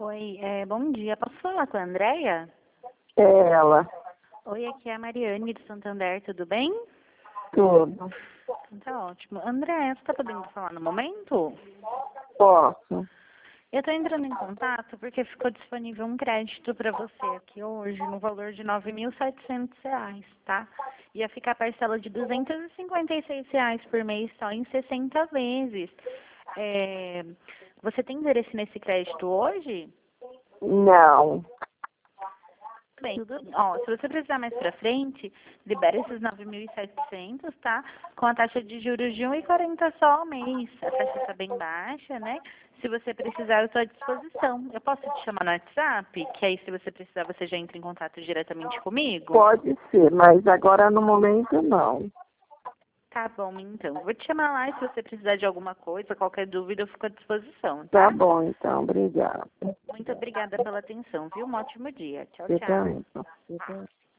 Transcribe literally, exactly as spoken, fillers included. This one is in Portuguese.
Oi, é, bom dia. Posso falar com a Andréia? É ela. Oi, aqui é a Mariane de Santander, tudo bem? Tudo. Então, tá ótimo. Andréia, você está podendo falar no momento? Posso. Eu estou entrando em contato porque ficou disponível um crédito para você aqui hoje no valor de nove mil e setecentos reais, tá? Ia ficar a parcela de duzentos e cinquenta e seis reais por mês só em sessenta vezes. É, você tem interesse nesse crédito hoje? Não. Bem, tudo, ó, se você precisar mais pra frente, libera esses nove mil e setecentos, tá? Com a taxa de juros de um vírgula quarenta só ao mês. A taxa está bem baixa, né? Se você precisar, eu estou à disposição. Eu posso te chamar no WhatsApp? Que aí, se você precisar, você já entra em contato diretamente comigo? Pode ser, mas agora no momento não. Tá bom, então. Vou te chamar lá e se você precisar de alguma coisa, qualquer dúvida, eu fico à disposição, Tá tá? bom, então. Obrigada. Muito obrigada pela atenção, viu? Um ótimo dia. Tchau, Você tchau. também. Você também.